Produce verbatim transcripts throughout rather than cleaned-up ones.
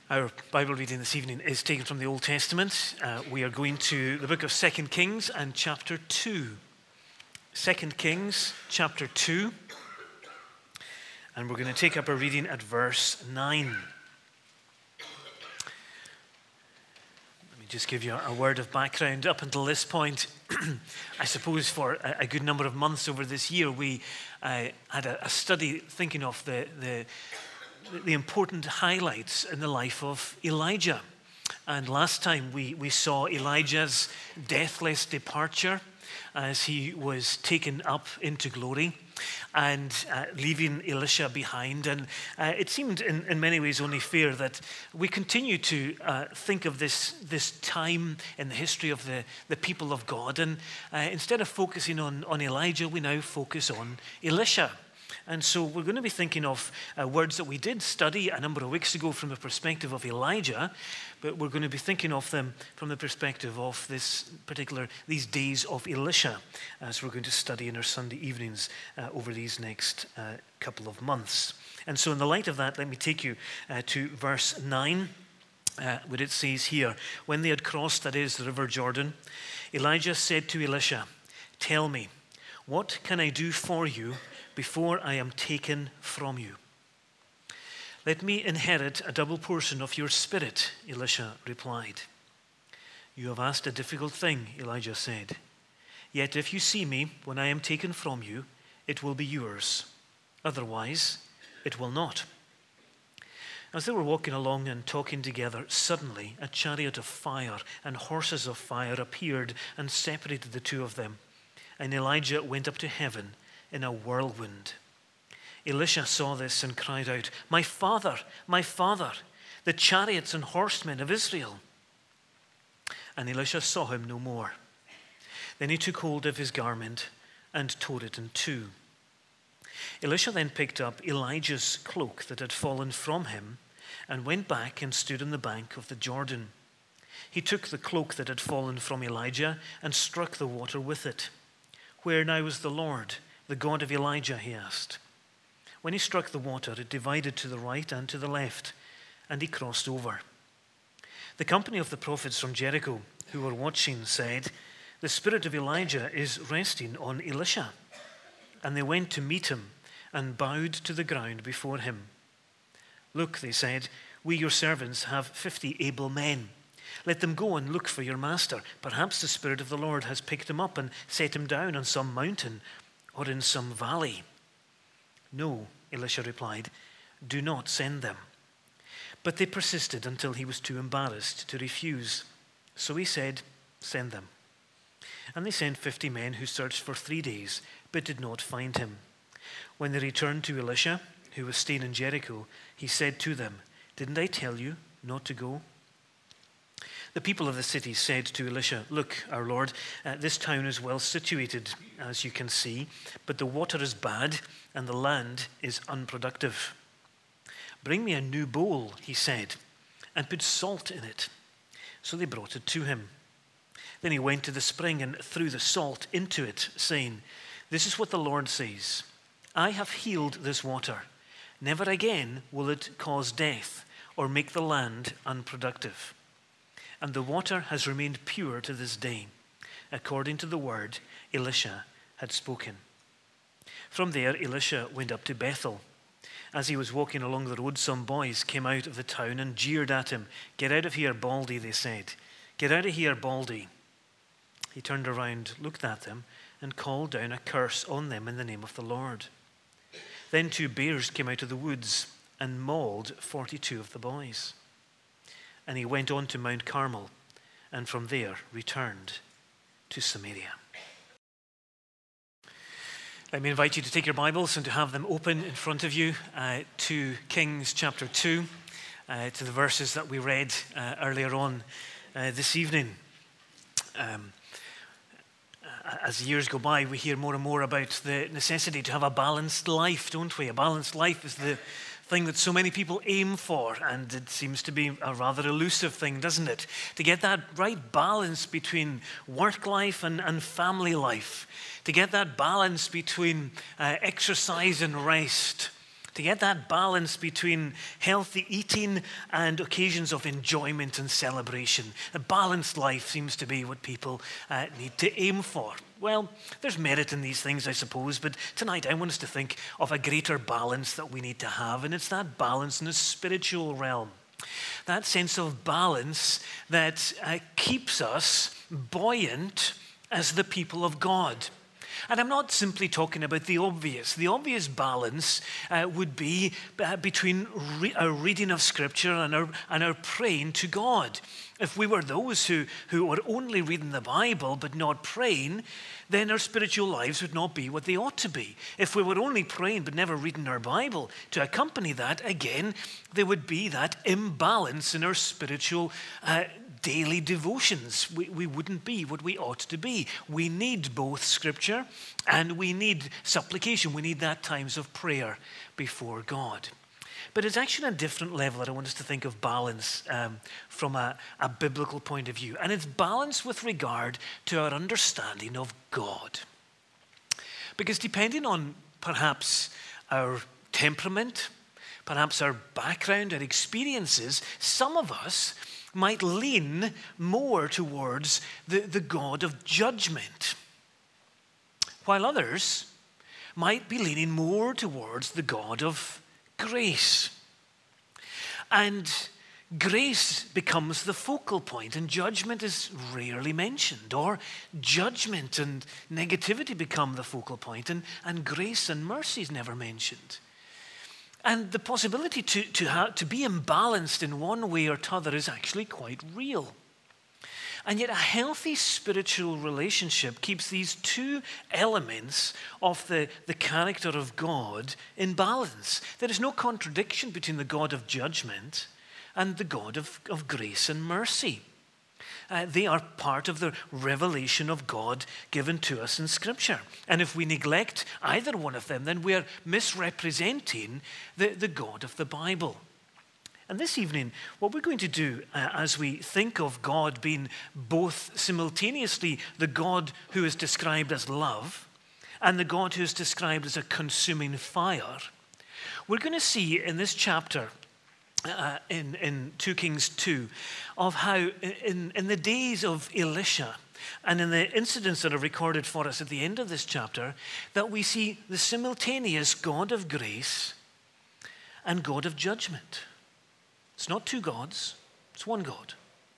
Our Bible reading this evening is taken from the Old Testament. Uh, we are going to the book of Second Kings and chapter two. Second Kings chapter two. And we're going to take up our reading at verse nine. Let me just give you a word of background. Up until this point, I suppose for a, a good number of months over this year, we uh, had a, a study thinking of the, the the important highlights in the life of Elijah. And last time we, we saw Elijah's deathless departure as he was taken up into glory and uh, leaving Elisha behind. And uh, it seemed in, in many ways only fair that we continue to uh, think of this, this time in the history of the, the people of God. And uh, instead of focusing on, on Elijah, we now focus on Elisha. And so we're going to be thinking of uh, words that we did study a number of weeks ago from the perspective of Elijah, but we're going to be thinking of them from the perspective of this particular, these days of Elisha, as we're going to study in our Sunday evenings uh, over these next uh, couple of months. And so in the light of that, let me take you uh, to verse nine, uh, where it says here, when they had crossed, that is, the river Jordan, Elijah said to Elisha, "Tell me, what can I do for you before I am taken from you?" "Let me inherit a double portion of your spirit," Elisha replied. "You have asked a difficult thing," Elijah said. "Yet if you see me when I am taken from you, it will be yours. Otherwise, it will not." As they were walking along and talking together, suddenly a chariot of fire and horses of fire appeared and separated the two of them. And Elijah went up to heaven in a whirlwind. Elisha saw this and cried out, "My father, my father, the chariots and horsemen of Israel." And Elisha saw him no more. Then he took hold of his garment and tore it in two. Elisha then picked up Elijah's cloak that had fallen from him and went back and stood on the bank of the Jordan. He took the cloak that had fallen from Elijah and struck the water with it. "Where now is the Lord, the God of Elijah?" he asked. When he struck the water, it divided to the right and to the left, and he crossed over. The company of the prophets from Jericho who were watching said, "The spirit of Elijah is resting on Elisha." And they went to meet him and bowed to the ground before him. "Look," they said, "we, your servants, have fifty able men. Let them go and look for your master. Perhaps the Spirit of the Lord has picked him up and set him down on some mountain or in some valley." "No," Elisha replied, "do not send them." But they persisted until he was too embarrassed to refuse. So he said, "Send them." And they sent fifty men who searched for three days, but did not find him. When they returned to Elisha, who was staying in Jericho, he said to them, "Didn't I tell you not to go?" The people of the city said to Elisha, "Look, our Lord, uh, this town is well situated, as you can see, but the water is bad and the land is unproductive." "Bring me a new bowl," he said, "and put salt in it." So they brought it to him. Then he went to the spring and threw the salt into it, saying, "This is what the Lord says, I have healed this water. Never again will it cause death or make the land unproductive. And the water has remained pure to this day, according to the word Elisha had spoken." From there, Elisha went up to Bethel. As he was walking along the road, some boys came out of the town and jeered at him. "Get out of here, Baldy," they said. "Get out of here, Baldy." He turned around, looked at them, and called down a curse on them in the name of the Lord. Then two bears came out of the woods and mauled forty-two of the boys. And he went on to Mount Carmel, and from there returned to Samaria. Let me invite you to take your Bibles and to have them open in front of you uh, to Kings chapter two, uh, to the verses that we read uh, earlier on uh, this evening. Um, as years go by, we hear more and more about the necessity to have a balanced life, don't we? A balanced life is the thing that so many people aim for, and it seems to be a rather elusive thing, doesn't it? To get that right balance between work life and, and family life, to get that balance between uh, exercise and rest, to get that balance between healthy eating and occasions of enjoyment and celebration. A balanced life seems to be what people uh, need to aim for. Well, there's merit in these things, I suppose, but tonight I want us to think of a greater balance that we need to have, and it's that balance in the spiritual realm. That sense of balance that uh, keeps us buoyant as the people of God. And I'm not simply talking about the obvious. The obvious balance uh, would be uh, between re- our reading of Scripture and our, and our praying to God. If we were those who, who were only reading the Bible but not praying, then our spiritual lives would not be what they ought to be. If we were only praying but never reading our Bible to accompany that, again, there would be that imbalance in our spiritual uh, daily devotions. We, we wouldn't be what we ought to be. We need both Scripture and we need supplication. We need that times of prayer before God. But it's actually a different level that I want us to think of balance um, from a, a biblical point of view. And it's balance with regard to our understanding of God. Because depending on perhaps our temperament, perhaps our background, our experiences, some of us might lean more towards the, the God of judgment, while others might be leaning more towards the God of grace. And grace becomes the focal point, and judgment is rarely mentioned, or judgment and negativity become the focal point, and, and grace and mercy is never mentioned. And the possibility to, to, ha- to be imbalanced in one way or t'other is actually quite real. And yet a healthy spiritual relationship keeps these two elements of the, the character of God in balance. There is no contradiction between the God of judgment and the God of, of grace and mercy. Uh, they are part of the revelation of God given to us in Scripture. And if we neglect either one of them, then we are misrepresenting the, the God of the Bible. And this evening, what we're going to do uh, as we think of God being both simultaneously the God who is described as love and the God who is described as a consuming fire, we're going to see in this chapter Uh, in, in two Kings two, of how in, in the days of Elisha and in the incidents that are recorded for us at the end of this chapter, that we see the simultaneous God of grace and God of judgment. It's not two gods, it's one God.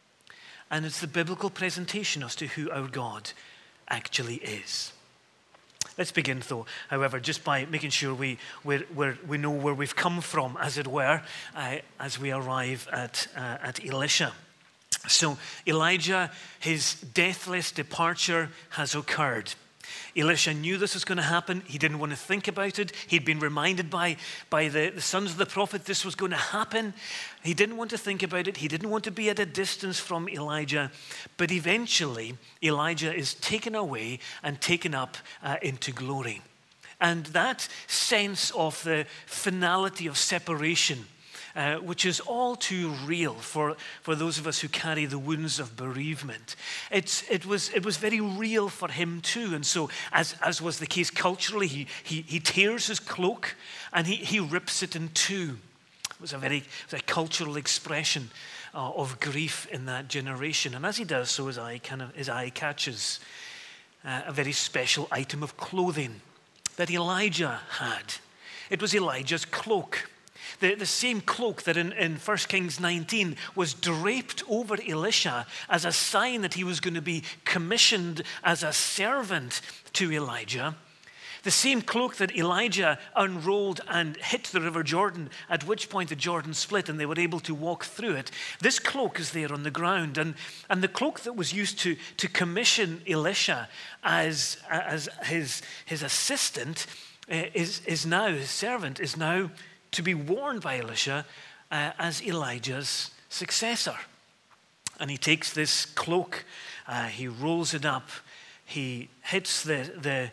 And it's the biblical presentation as to who our God actually is. Let's begin, though, however, just by making sure we we're, we're, we know where we've come from, as it were, uh, as we arrive at, uh, at Elisha. So Elijah, his deathless departure has occurred. Elisha knew this was going to happen. He didn't want to think about it. He'd been reminded by, by the, the sons of the prophet this was going to happen. He didn't want to think about it. He didn't want to be at a distance from Elijah. But eventually, Elijah is taken away and taken up uh, into glory. And that sense of the finality of separation, Uh, which is all too real for, for those of us who carry the wounds of bereavement. It's, it, was, it was very real for him too. And so, as, as was the case culturally, he, he, he tears his cloak and he, he rips it in two. It was a very it was a cultural expression uh, of grief in that generation. And as he does so, his eye, kind of, his eye catches uh, a very special item of clothing that Elijah had. It was Elijah's cloak. The, the same cloak that in, in First Kings nineteen was draped over Elisha as a sign that he was going to be commissioned as a servant to Elijah. The same cloak that Elijah unrolled and hit the River Jordan, at which point the Jordan split and they were able to walk through it. This cloak is there on the ground. And, and the cloak that was used to, to commission Elisha as, as his, his assistant uh, is, is now, his servant, is now to be worn by Elisha uh, as Elijah's successor. And he takes this cloak, uh, he rolls it up, he hits the, the,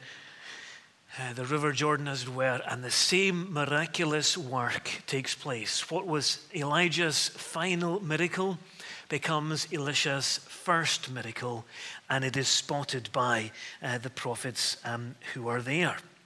uh, the River Jordan, as it were, and the same miraculous work takes place. What was Elijah's final miracle becomes Elisha's first miracle, and it is spotted by uh, the prophets um, who are there.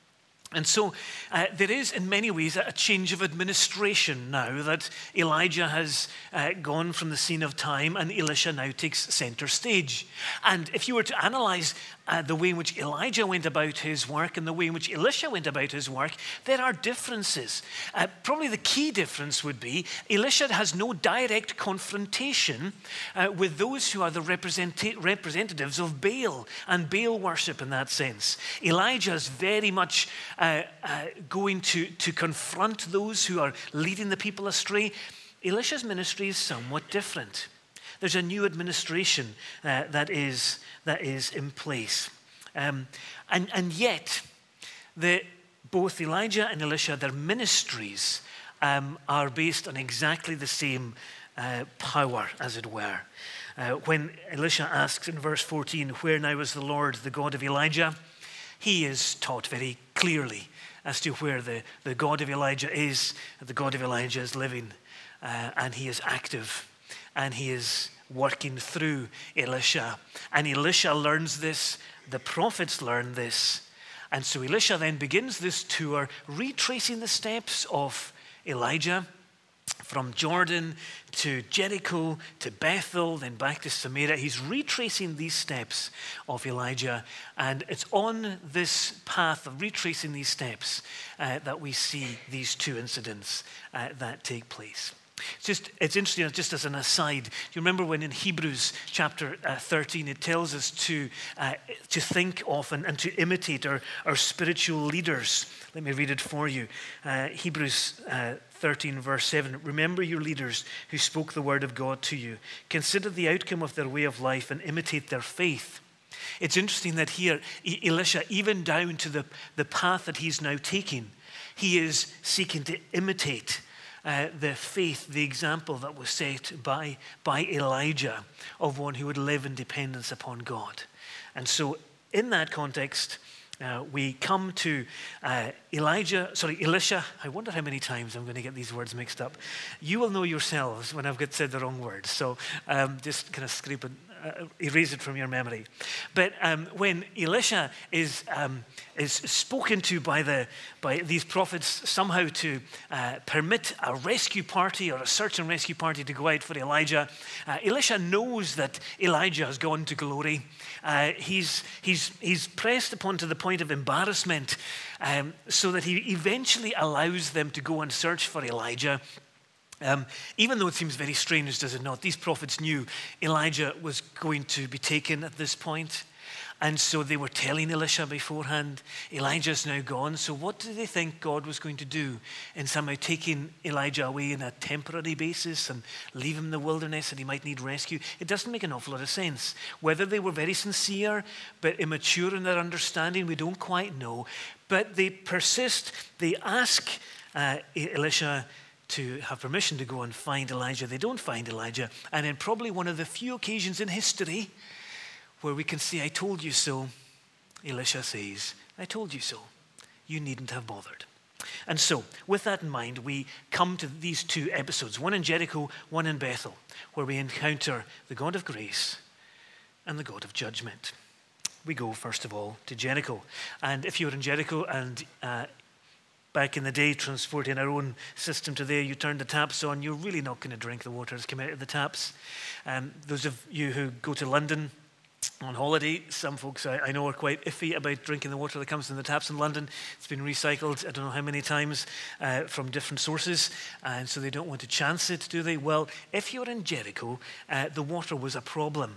And so uh, there is in many ways a change of administration now that Elijah has uh, gone from the scene of time and Elisha now takes center stage. And if you were to analyze uh, the way in which Elijah went about his work and the way in which Elisha went about his work, there are differences. Uh, probably the key difference would be Elisha has no direct confrontation uh, with those who are the represent- representatives of Baal and Baal worship in that sense. Elijah is very much Uh, uh, going to, to confront those who are leading the people astray. Elisha's ministry is somewhat different. There's a new administration uh, that is that is in place. Um, and, and yet, the, both Elijah and Elisha, their ministries um, are based on exactly the same uh, power, as it were. Uh, when Elisha asks in verse fourteen, "Where now is the Lord, the God of Elijah?" he is taught very clearly as to where the, the God of Elijah is. The God of Elijah is living, uh, and he is active, and he is working through Elisha. And Elisha learns this, the prophets learn this. And so Elisha then begins this tour, retracing the steps of Elijah, from Jordan to Jericho to Bethel, then back to Samaria. He's retracing these steps of Elijah, and it's on this path of retracing these steps uh, that we see these two incidents uh, that take place. It's just, it's interesting, just as an aside, you remember when in Hebrews chapter uh, thirteen, it tells us to uh, to think of and, and to imitate our, our spiritual leaders. Let me read it for you. Uh, Hebrews uh, thirteen, verse seven. "Remember your leaders who spoke the word of God to you. Consider the outcome of their way of life and imitate their faith." It's interesting that here, Elisha, even down to the, the path that he's now taking, he is seeking to imitate Uh, the faith, the example that was set by, by Elijah of one who would live in dependence upon God. And so in that context, uh, we come to uh, Elijah, sorry, Elisha. I wonder how many times I'm going to get these words mixed up. You will know yourselves when I've got said the wrong words. So um, just kind of scrape it, uh, erase it from your memory. But um, when Elisha is um, is spoken to by the by these prophets somehow to uh, permit a rescue party or a search and rescue party to go out for Elijah, uh, Elisha knows that Elijah has gone to glory. Uh, he's he's he's pressed upon to the point of embarrassment, um, so that he eventually allows them to go and search for Elijah. Um, even though it seems very strange, does it not? These prophets knew Elijah was going to be taken at this point. And so they were telling Elisha beforehand, Elijah's now gone. So what did they think God was going to do in somehow taking Elijah away on a temporary basis and leave him in the wilderness and he might need rescue? It doesn't make an awful lot of sense. Whether they were very sincere but immature in their understanding, we don't quite know. But they persist. They ask uh, Elisha to have permission to go and find Elijah. They don't find Elijah. And in probably one of the few occasions in history where we can say, "I told you so," Elisha says, "I told you so. You needn't have bothered." And so, with that in mind, we come to these two episodes, one in Jericho, one in Bethel, where we encounter the God of grace and the God of judgment. We go, first of all, to Jericho. And if you were in Jericho and uh, back in the day, transporting our own system to there, you turn the taps on, you're really not going to drink the water that's coming out of the taps. Um, those of you who go to London on holiday, some folks I, I know are quite iffy about drinking the water that comes from the taps in London. It's been recycled, I don't know how many times, uh, from different sources, and so they don't want to chance it, do they? Well, if you're in Jericho, uh, the water was a problem.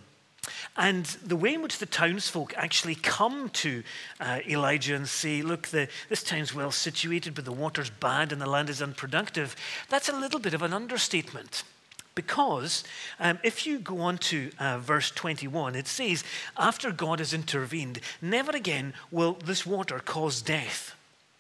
And the way in which the townsfolk actually come to uh, Elijah and say, look, the, this town's well situated, but the water's bad and the land is unproductive, that's a little bit of an understatement. Because um, if you go on to uh, verse twenty-one, it says, after God has intervened, never again will this water cause death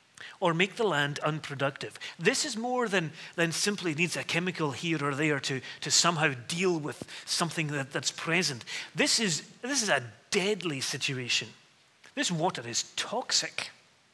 or make the land unproductive. This is more than, than simply needs a chemical here or there to, to somehow deal with something that, that's present. This is, this is a deadly situation. This water is toxic.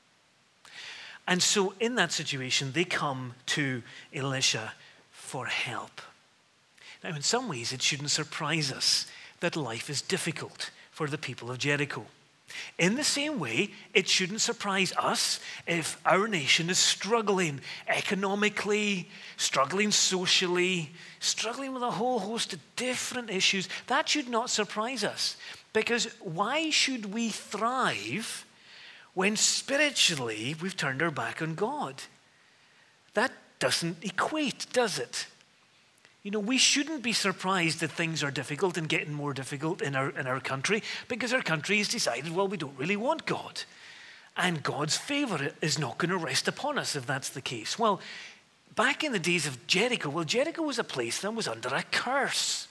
And so in that situation, they come to Elisha for help. Now, in some ways, it shouldn't surprise us that life is difficult for the people of Jericho. In the same way, it shouldn't surprise us if our nation is struggling economically, struggling socially, struggling with a whole host of different issues. That should not surprise us, because why should we thrive when spiritually we've turned our back on God? That doesn't equate, does it? You know, we shouldn't be surprised that things are difficult and getting more difficult in our, in our country, because our country has decided, well, we don't really want God. And God's favor is not going to rest upon us if that's the case. Well, back in the days of Jericho, well, Jericho was a place that was under a curse.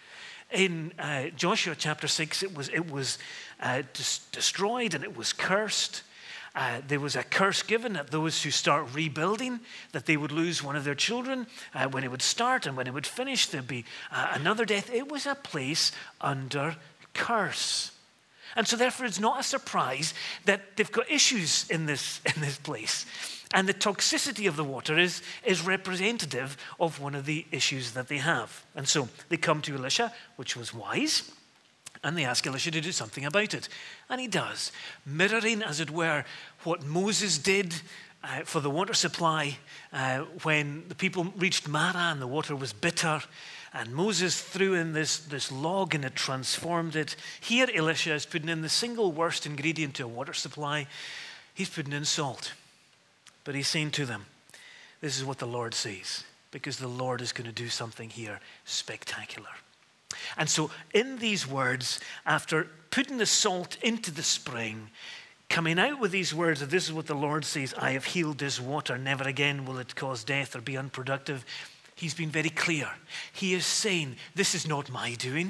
In uh, Joshua chapter six, it was, it was uh, dis- destroyed and it was cursed. Uh, there was a curse given at those who start rebuilding, that they would lose one of their children uh, when it would start, and when it would finish, there'd be uh, another death. It was a place under curse. And so therefore, it's not a surprise that they've got issues in this, in this place. And the toxicity of the water is, is representative of one of the issues that they have. And so they come to Elisha, which was wise, and they ask Elisha to do something about it. And he does, mirroring, as it were, what Moses did uh, for the water supply uh, when the people reached Marah and the water was bitter. And Moses threw in this, this log and it transformed it. Here Elisha is putting in the single worst ingredient to a water supply. He's putting in salt. But he's saying to them, this is what the Lord says, because the Lord is going to do something here spectacular. And so in these words, after putting the salt into the spring, coming out with these words of this is what the Lord says, I have healed this water, never again will it cause death or be unproductive. He's been very clear. He is saying, this is not my doing.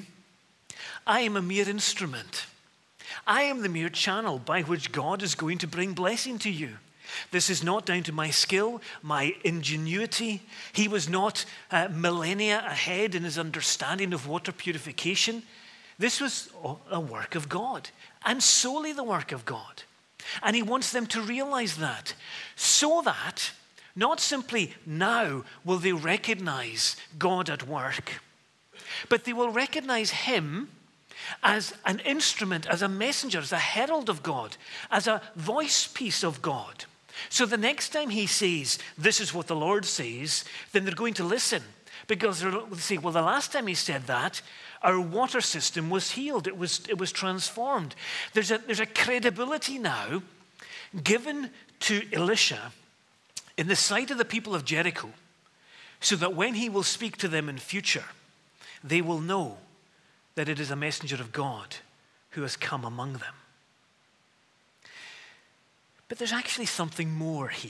I am a mere instrument. I am the mere channel by which God is going to bring blessing to you. This is not down to my skill, my ingenuity. He was not uh, millennia ahead in his understanding of water purification. This was a work of God, and solely the work of God. And he wants them to realize that, so that not simply now will they recognize God at work, but they will recognize him as an instrument, as a messenger, as a herald of God, as a voice piece of God. So the next time he says, this is what the Lord says, then they're going to listen. Because they'll say, well, the last time he said that, our water system was healed. It was, it was transformed. There's a, there's a credibility now given to Elisha in the sight of the people of Jericho, so that when he will speak to them in future, they will know that it is a messenger of God who has come among them. But there's actually something more here.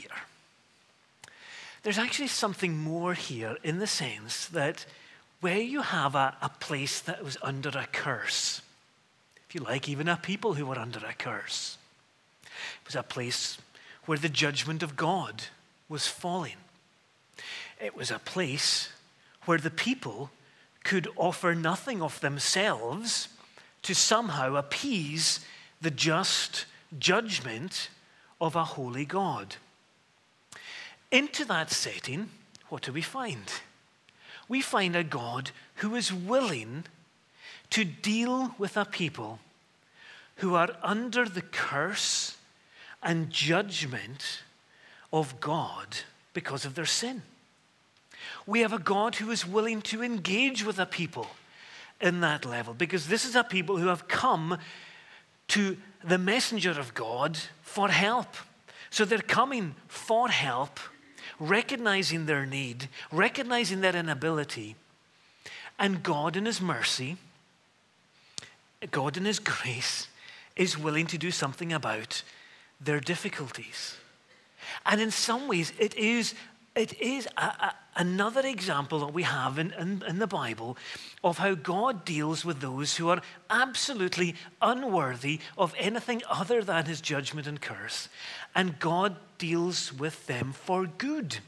There's actually something more here in the sense that where you have a, a place that was under a curse, if you like, even a people who were under a curse, it was a place where the judgment of God was falling. It was a place where the people could offer nothing of themselves to somehow appease the just judgment of a holy God. Into that setting, what do we find? We find a God who is willing to deal with a people who are under the curse and judgment of God because of their sin. We have a God who is willing to engage with a people in that level, because this is a people who have come to the messenger of God for help. So they're coming for help, recognizing their need, recognizing their inability, and God in his mercy, God in his grace, is willing to do something about their difficulties. And in some ways, it is, it is a, a, another example that we have in, in, in the Bible of how God deals with those who are absolutely unworthy of anything other than his judgment and curse. And God deals with them for good.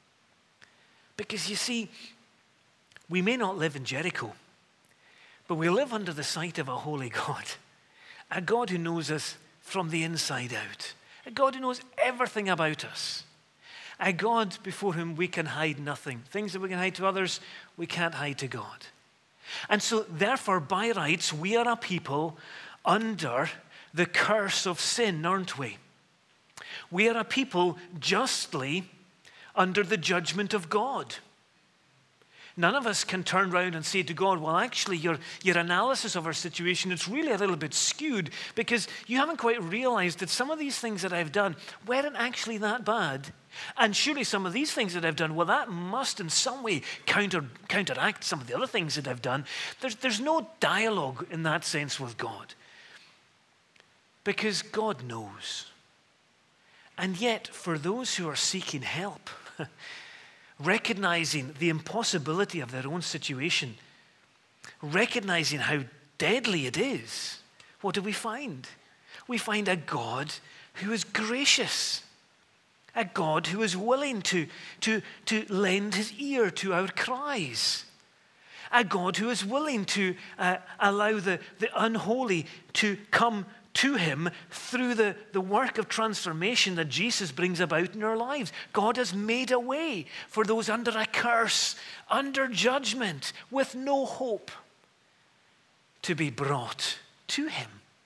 Because you see, we may not live in Jericho, but we live under the sight of a holy God, a God who knows us from the inside out, a God who knows everything about us, a God before whom we can hide nothing. Things that we can hide to others, we can't hide to God. And so therefore, by rights, we are a people under the curse of sin, aren't we? We are a people justly under the judgment of God. None of us can turn around and say to God, well, actually, your, your analysis of our situation, it's really a little bit skewed because you haven't quite realized that some of these things that I've done weren't actually that bad. And surely some of these things that I've done, well, that must in some way counter, counteract some of the other things that I've done. There's, there's no dialogue in that sense with God because God knows. And yet, for those who are seeking help, recognizing the impossibility of their own situation, recognizing how deadly it is, what do we find? We find a God who is gracious, a God who is willing to, to, to lend his ear to our cries, a God who is willing to uh, allow the, the unholy to come to him through the, the work of transformation that Jesus brings about in our lives. God has made a way for those under a curse, under judgment, with no hope, to be brought to him.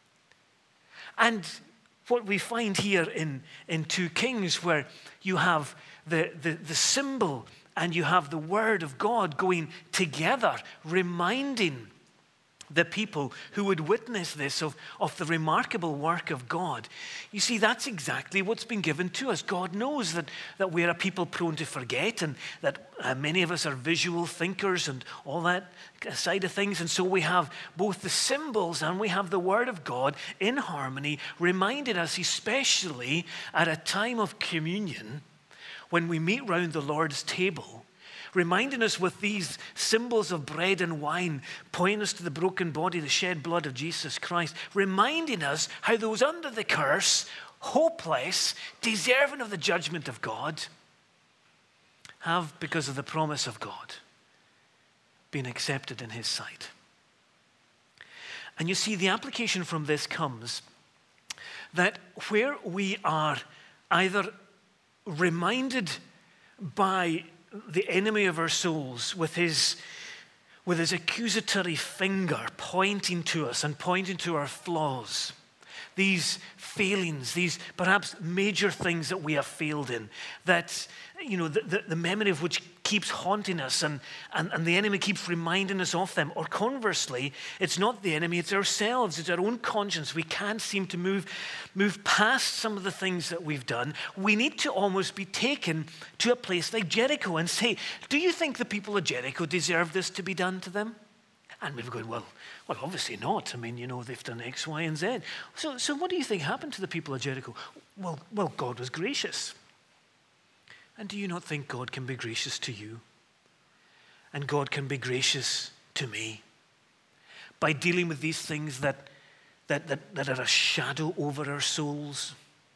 And what we find here in, in two Kings, where you have the, the, the symbol and you have the word of God going together, reminding the people who would witness this of, of the remarkable work of God. You see, that's exactly what's been given to us. God knows that, that we're a people prone to forget and that uh, many of us are visual thinkers and all that side of things. And so we have both the symbols and we have the Word of God in harmony, reminding us, especially at a time of communion, when we meet round the Lord's table, reminding us with these symbols of bread and wine, pointing us to the broken body, the shed blood of Jesus Christ, reminding us how those under the curse, hopeless, deserving of the judgment of God, have, because of the promise of God, been accepted in his sight. And you see, the application from this comes that where we are either reminded by the enemy of our souls with his, with his accusatory finger pointing to us and pointing to our flaws, these failings, these perhaps major things that we have failed in, that, you know, the, the, the memory of which keeps haunting us and, and, and the enemy keeps reminding us of them. Or conversely, it's not the enemy, it's ourselves, it's our own conscience. We can't seem to move, move past some of the things that we've done. We need to almost be taken to a place like Jericho and say, do you think the people of Jericho deserve this to be done to them? And we've gone, well, well, obviously not. I mean, you know, they've done X, Y, and Z. So, so what do you think happened to the people of Jericho? Well, well, God was gracious. And do you not think God can be gracious to you? And God can be gracious to me by dealing with these things that, that, that, that are a shadow over our souls?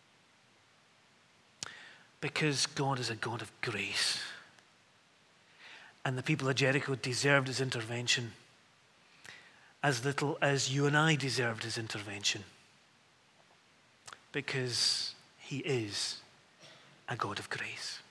Because God is a God of grace. And the people of Jericho deserved his intervention as little as you and I deserved his intervention. Because he is a God of grace.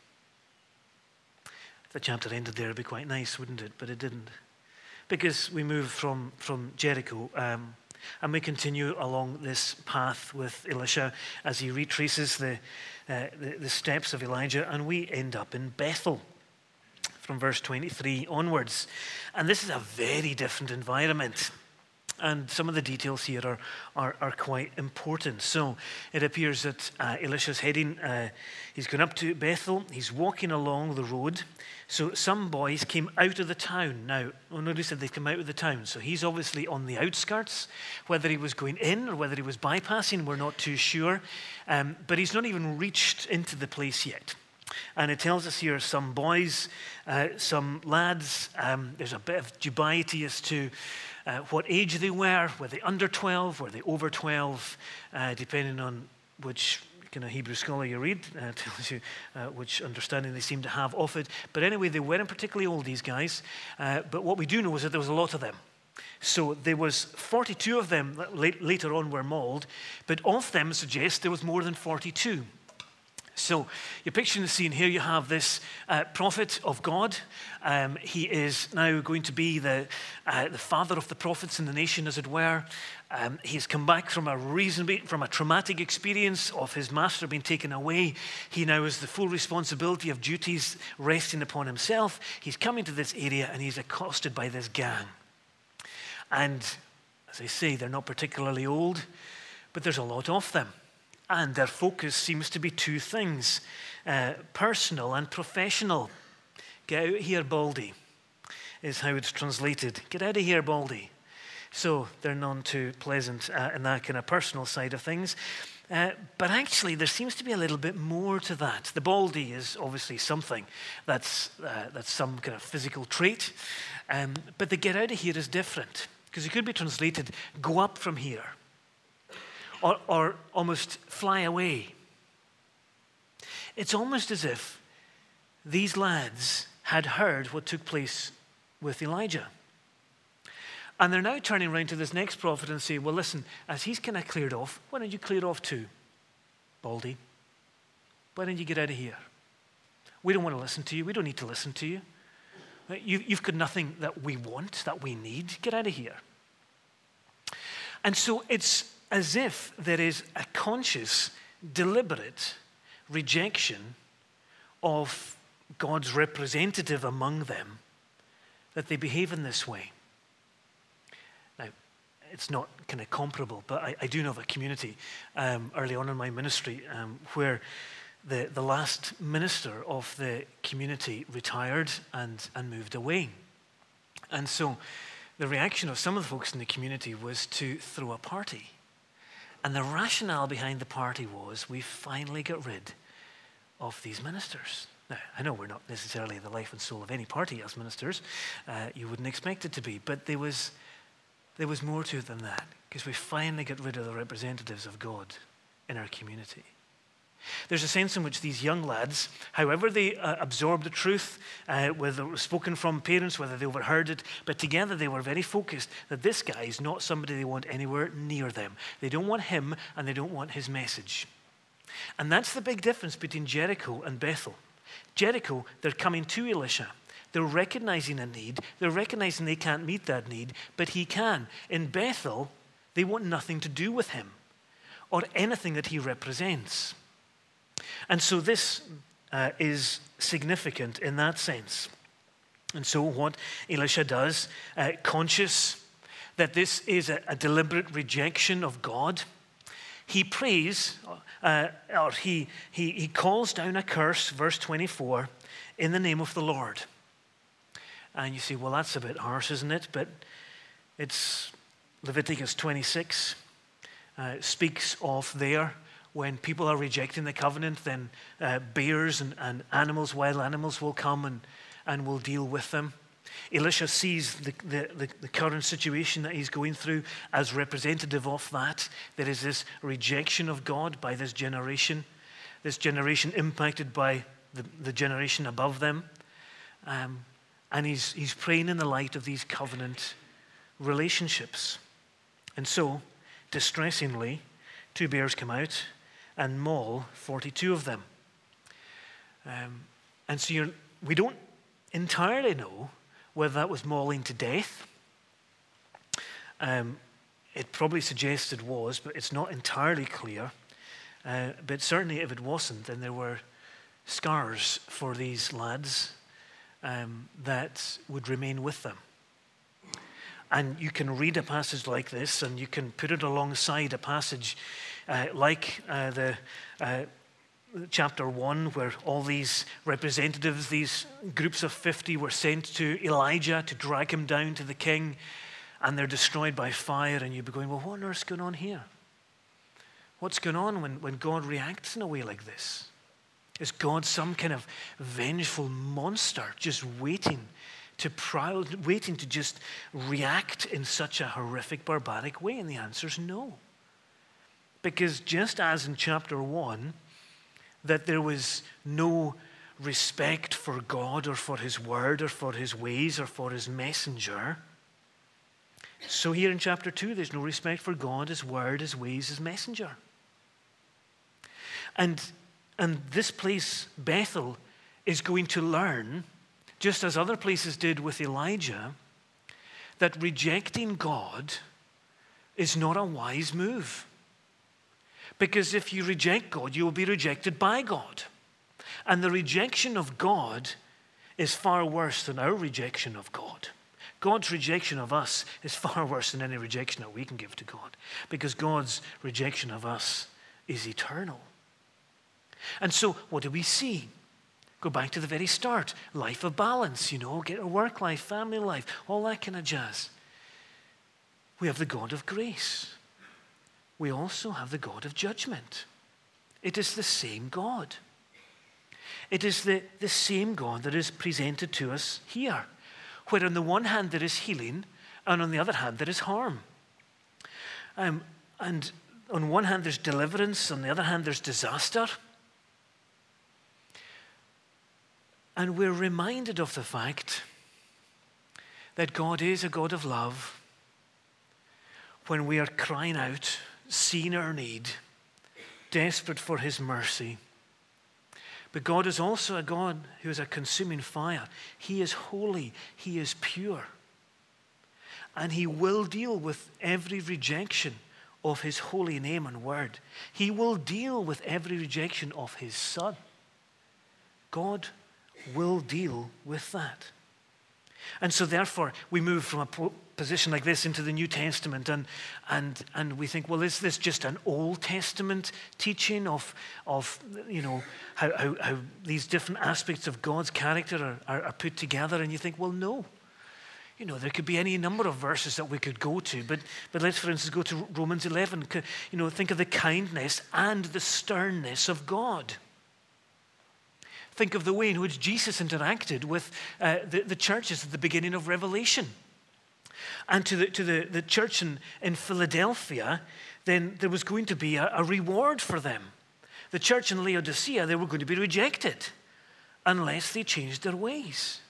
If the chapter ended there, it'd be quite nice, wouldn't it? But it didn't. Because we move from, from Jericho um, and we continue along this path with Elisha as he retraces the, uh, the, the steps of Elijah, and we end up in Bethel from verse twenty-three onwards. And this is a very different environment. And some of the details here are, are, are quite important. So it appears that uh, Elisha's heading, uh, he's gone up to Bethel, he's walking along the road. So some boys came out of the town. Now, oh, notice that they come out of the town. So he's obviously on the outskirts. Whether he was going in or whether he was bypassing, we're not too sure. Um, but he's not even reached into the place yet. And it tells us here some boys, uh, some lads, um, there's a bit of dubiety as to uh, what age they were. Were they under twelve? Were they over twelve? Uh, depending on which kind of Hebrew scholar you read, uh, tells you uh, which understanding they seem to have of it. But anyway, they weren't particularly old, these guys. Uh, but what we do know is that there was a lot of them. So there was forty-two of them that later on were mauled, but of them suggest there was more than forty-two. So you're picturing the scene here. You have this uh, prophet of God. Um, he is now going to be the, uh, the father of the prophets in the nation, as it were. Um, he's come back from a reasonably, from a traumatic experience of his master being taken away. He now has the full responsibility of duties resting upon himself. He's coming to this area and he's accosted by this gang. And as I say, they're not particularly old, but there's a lot of them. And their focus seems to be two things, uh, personal and professional. Get out here, Baldy, is how it's translated. Get out of here, Baldy. So they're none too pleasant uh, in that kind of personal side of things. Uh, but actually, there seems to be a little bit more to that. The Baldy is obviously something that's, uh, that's some kind of physical trait. Um, but the get out of here is different, because it could be translated, go up from here. Or, or almost fly away. It's almost as if these lads had heard what took place with Elijah. And they're now turning around to this next prophet and say, well, listen, as he's kind of cleared off, why don't you clear off too, Baldy? Why don't you get out of here? We don't want to listen to you. We don't need to listen to you. you you've got nothing that we want, that we need. Get out of here. And so it's as if there is a conscious, deliberate rejection of God's representative among them, that they behave in this way. Now, it's not kind of comparable, but I, I do know of a community um, early on in my ministry um, where the, the last minister of the community retired and, and moved away. And so the reaction of some of the folks in the community was to throw a party. And the rationale behind the party was, we finally got rid of these ministers. Now, I know we're not necessarily the life and soul of any party as ministers. Uh, you wouldn't expect it to be. But there was, there was more to it than that, because we finally got rid of the representatives of God in our community. There's a sense in which these young lads, however they uh, absorbed the truth, uh, whether it was spoken from parents, whether they overheard it, but together they were very focused that this guy is not somebody they want anywhere near them. They don't want him and they don't want his message. And that's the big difference between Jericho and Bethel. Jericho, they're coming to Elisha. They're recognizing a need. They're recognizing they can't meet that need, but he can. In Bethel, they want nothing to do with him or anything that he represents. And so this uh, is significant in that sense. And so what Elisha does, uh, conscious that this is a, a deliberate rejection of God, he prays, uh, or he, he, he calls down a curse, verse twenty-four, in the name of the Lord. And you say, well, that's a bit harsh, isn't it? But it's Leviticus twenty-six, uh, speaks of there, when people are rejecting the covenant, then uh, bears and, and animals, wild animals will come and, and will deal with them. Elisha sees the, the, the, the current situation that he's going through as representative of that. There is this rejection of God by this generation, this generation impacted by the, the generation above them. Um, and he's, he's praying in the light of these covenant relationships. And so, distressingly, two bears come out and maul forty-two of them. Um, and so you're, we don't entirely know whether that was mauling to death. Um, it probably suggests it was, but it's not entirely clear. Uh, but certainly if it wasn't, then there were scars for these lads um, that would remain with them. And you can read a passage like this, and you can put it alongside a passage uh, like uh, the uh, chapter one, where all these representatives, these groups of fifty, were sent to Elijah to drag him down to the king, and they're destroyed by fire. And you'd be going, well, what on earth's going on here? What's going on when, when God reacts in a way like this? Is God some kind of vengeful monster just waiting to prowl, waiting to just react in such a horrific, barbaric way? And the answer is no. Because just as in chapter one, that there was no respect for God or for his word or for his ways or for his messenger, so here in chapter two, there's no respect for God, his word, his ways, his messenger. And And this place, Bethel, is going to learn, just as other places did with Elijah, that rejecting God is not a wise move. Because if you reject God, you will be rejected by God. And the rejection of God is far worse than our rejection of God. God's rejection of us is far worse than any rejection that we can give to God, because God's rejection of us is eternal. And so what do we see? Go back to the very start. Life of balance, you know, get a work life, family life, all that kind of jazz. We have the God of grace. We also have the God of judgment. It is the same God. It is the, the same God that is presented to us here, where on the one hand there is healing, and on the other hand there is harm. Um, and on one hand there's deliverance, on the other hand there's disaster. And we're reminded of the fact that God is a God of love when we are crying out, seeing our need, desperate for his mercy. But God is also a God who is a consuming fire. He is holy. He is pure. And he will deal with every rejection of his holy name and word. He will deal with every rejection of his Son. God will deal with that. And so therefore, we move from a po- position like this into the New Testament, and and and we think, well, is this just an Old Testament teaching of, of you know, how, how, how these different aspects of God's character are, are, are put together? And you think, well, no. You know, there could be any number of verses that we could go to, but but let's, for instance, go to Romans eleven. You know, think of the kindness and the sternness of God. Think of the way in which Jesus interacted with uh, the, the churches at the beginning of Revelation. And to the, to the, the church in, in Philadelphia, then there was going to be a, a reward for them. The church in Laodicea, they were going to be rejected unless they changed their ways.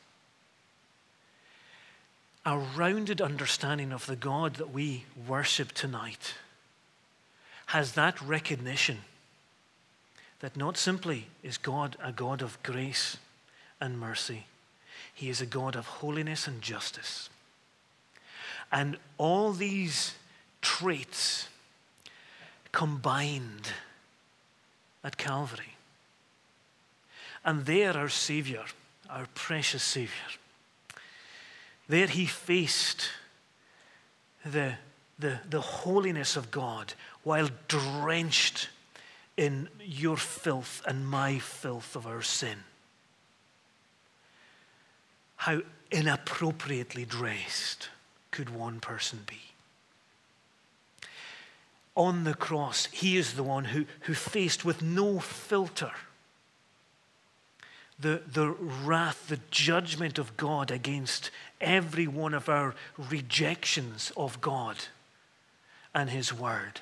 A rounded understanding of the God that we worship tonight has that recognition that not simply is God a God of grace and mercy, he is a God of holiness and justice. And all these traits combined at Calvary. And there our Savior, our precious Savior, there he faced the, the, the holiness of God while drenched in your filth and my filth of our sin. How inappropriately dressed could one person be? On the cross, he is the one who, who faced with no filter the, the wrath, the judgment of God against every one of our rejections of God and his word.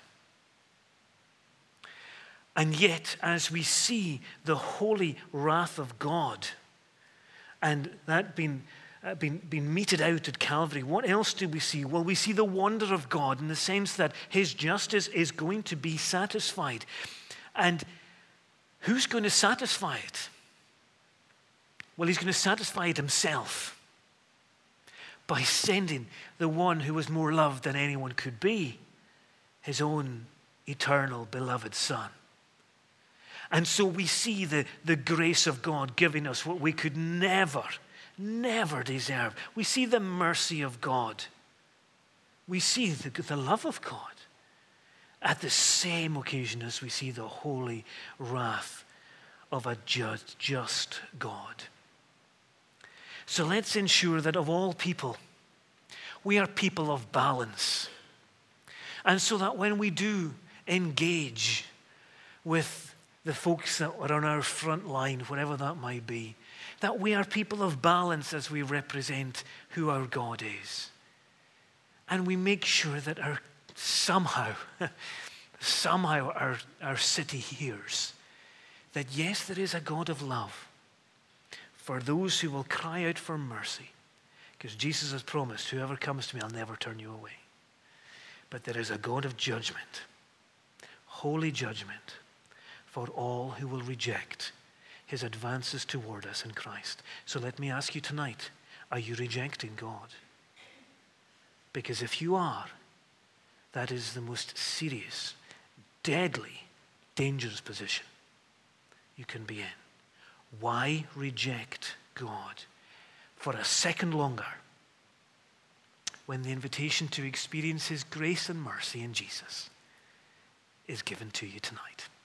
And yet, as we see the holy wrath of God, and that being, uh, being, being meted out at Calvary, what else do we see? Well, we see the wonder of God in the sense that his justice is going to be satisfied. And who's going to satisfy it? Well, he's going to satisfy it himself by sending the one who was more loved than anyone could be, his own eternal beloved Son. And so we see the, the grace of God giving us what we could never, never deserve. We see the mercy of God. We see the, the love of God at the same occasion as we see the holy wrath of a just, just God. So let's ensure that of all people, we are people of balance. And so that when we do engage with the folks that are on our front line, whatever that might be, that we are people of balance as we represent who our God is. And we make sure that our somehow, somehow our, our city hears that yes, there is a God of love for those who will cry out for mercy. Because Jesus has promised, whoever comes to me, I'll never turn you away. But there is a God of judgment, holy judgment, for all who will reject his advances toward us in Christ. So let me ask you tonight, are you rejecting God? Because if you are, that is the most serious, deadly, dangerous position you can be in. Why reject God for a second longer when the invitation to experience his grace and mercy in Jesus is given to you tonight?